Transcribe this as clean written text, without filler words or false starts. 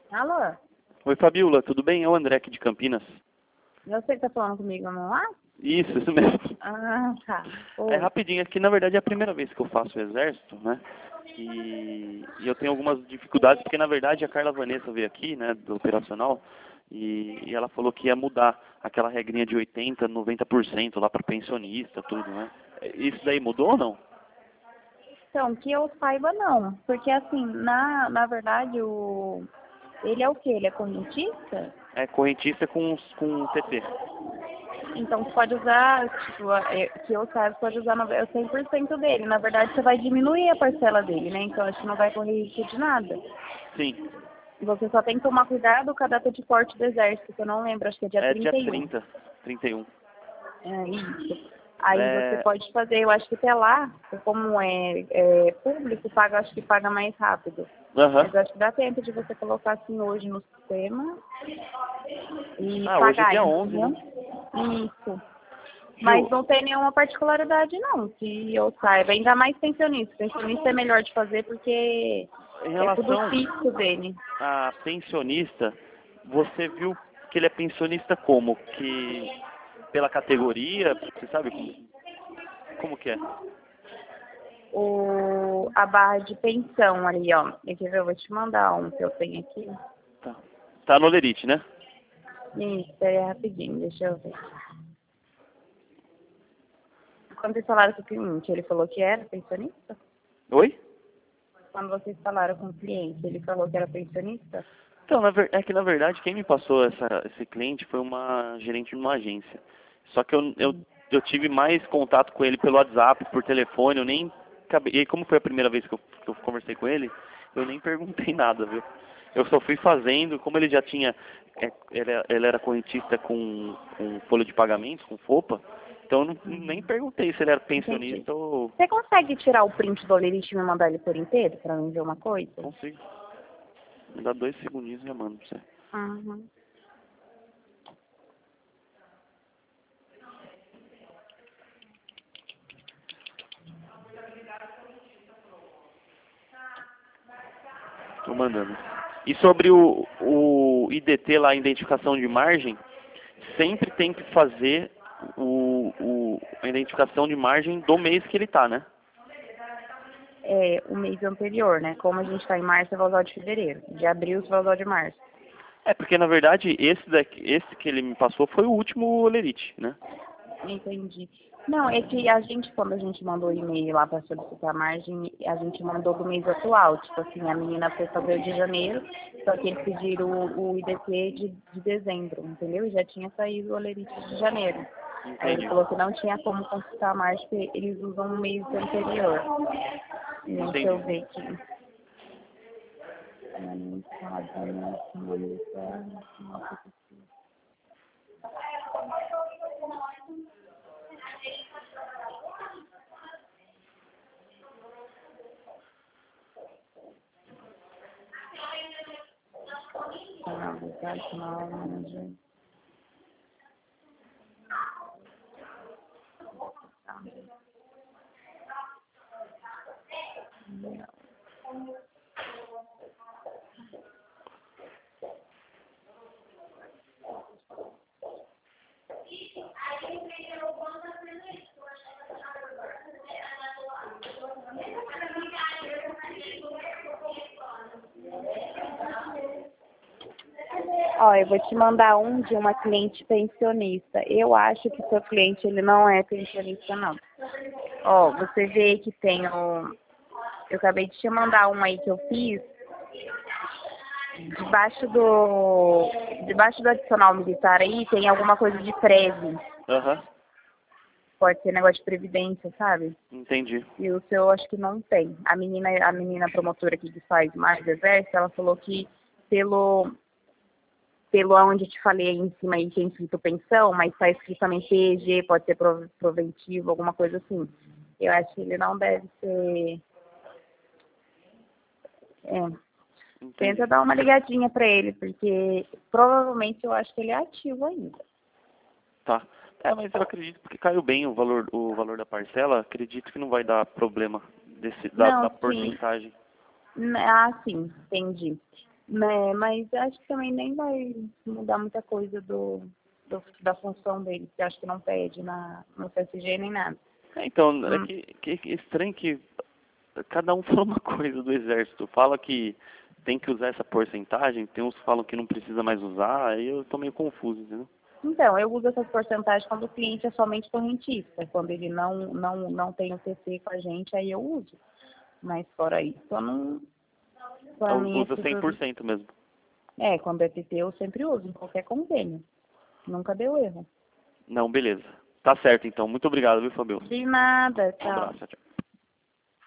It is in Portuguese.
Alô? Oi, Fabiola, tudo bem? É o André aqui de Campinas. Você que tá falando comigo, não é? Isso mesmo. Ah, tá. É Oi. rapidinho, aqui na verdade é a primeira vez que eu faço o exército, né? E eu tenho algumas dificuldades, porque na verdade a Carla Vanessa veio aqui, né, do operacional, e ela falou que ia mudar aquela regrinha de 80%, 90% lá para pensionista, tudo, né? Isso daí mudou ou não? Então, que eu saiba, não. Porque, assim, na verdade, ele é o quê? Ele é correntista? É correntista com TT. Então, você pode usar, tipo, que eu saiba, você pode usar o 100% dele. Na verdade, você vai diminuir a parcela dele, né? Então, acho que não vai correr risco de nada. Sim, Você só tem que tomar cuidado com a data de corte do exército, que eu não lembro, acho que é dia é dia 31. 30, 31. É isso. Aí você É, pode fazer, eu acho que até lá, como é público, acho que paga mais rápido. aham. Mas eu acho que dá tempo de você colocar assim hoje no sistema e Ah, hoje é pagar, dia 11, entendeu? né? Isso. Mas Viu? não tem nenhuma particularidade não, que eu saiba. Ainda mais pensionista. Pensionista é melhor de fazer porque Em é tudo relação fixo dele. a pensionista, você viu que ele é pensionista como? Que pela categoria, você sabe como que é? A barra de pensão ali, ó. Quer ver? Eu vou te mandar um que eu tenho aqui. Tá, tá no Lerite, né? Isso, é rapidinho, deixa eu ver. Quando vocês falaram com o cliente, ele falou que era pensionista? Oi? Quando vocês falaram com o cliente, ele falou que era pensionista? Então, é que na verdade quem me passou esse cliente foi uma gerente de uma agência. Só que eu tive mais contato com ele pelo WhatsApp, por telefone, eu nem acabei, e como foi a primeira vez que eu conversei com ele, eu nem perguntei nada, viu? Eu só fui fazendo, como ele já tinha, ele era correntista com folha de pagamento, com FOPA, então eu nem perguntei se ele era Entendi. pensionista ou Você consegue tirar o print do Olerite e me mandar ele por inteiro para mim ver uma coisa? consigo. Me dá 2 segundinhos e eu mando pra você. Uhum. Tô mandando. E sobre o IDT lá, identificação de margem, sempre tem que fazer a identificação de margem do mês que ele tá, né? É, o mês anterior, né? Como a gente está em março, você vai usar o de fevereiro. De abril, você vai usar o de março. É, porque na verdade esse que ele me passou foi o último Lerite, né? Entendi. Não, é que a gente, quando a gente mandou o e-mail lá para solicitar a margem, a gente mandou do mês atual. Tipo assim, a menina foi fazer o de janeiro, só que eles pediram o IDP de dezembro, entendeu? E já tinha saído o olerite de janeiro. Aí ele Entendi. falou que não tinha como consultar a margem, porque eles usam o mês anterior. Deixa eu Entendi. ver aqui. Ó, eu vou te mandar um de uma cliente pensionista. Eu acho que seu cliente, ele não é pensionista, não. Ó, você vê que tem o... Eu acabei de te mandar um aí que eu fiz. Debaixo do adicional militar aí, tem alguma coisa de preve. Aham. Pode ser negócio de previdência, sabe? Entendi. E o seu, acho que não tem. A menina promotora aqui que faz mais exército, ela falou que pelo onde eu te falei aí em cima aí, tem escrito pensão, mas está escrito também PG, pode ser proventivo, alguma coisa assim. Eu acho que ele não deve ser. É, Entendi. tenta dar uma ligadinha para ele, porque provavelmente eu acho que ele é ativo ainda. Tá. É, mas eu acredito porque caiu bem o valor da parcela, acredito que não vai dar problema da Não, sim. porcentagem. Ah, sim, entendi. Né, mas acho que também nem vai mudar muita coisa da função dele, que acho que não pede no CSG nem nada. Então, é Hum. que estranho que cada um fala uma coisa do exército. Fala que tem que usar essa porcentagem, tem uns que falam que não precisa mais usar, aí eu tô meio confuso, entendeu? Então, eu uso essas porcentagens quando o cliente é somente correntista. Quando ele não tem o TC com a gente, aí eu uso. Mas fora isso, eu não. Pra Então mim é usa tudo. 100% mesmo. Quando é TC eu sempre uso, em qualquer convênio. Nunca deu erro. Não, beleza. Tá certo então. Muito obrigado, viu, Fabio? De nada, Um tchau. abraço, tchau.